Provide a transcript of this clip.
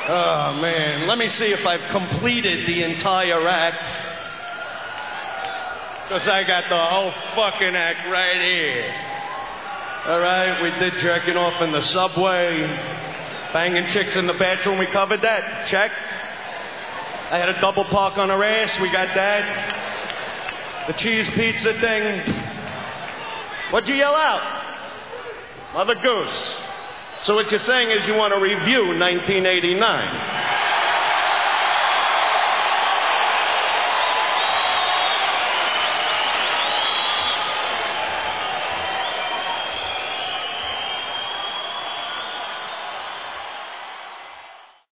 Oh, man. Let me see if I've completed the entire act. Because I got the whole fucking act right here. All right, we did jerking off in the subway. Banging chicks in the bathroom, we covered that. Check. I had a double park on her ass, we got that. The cheese pizza thing. What'd you yell out? Mother Goose. So what you're saying is you want to review 1989.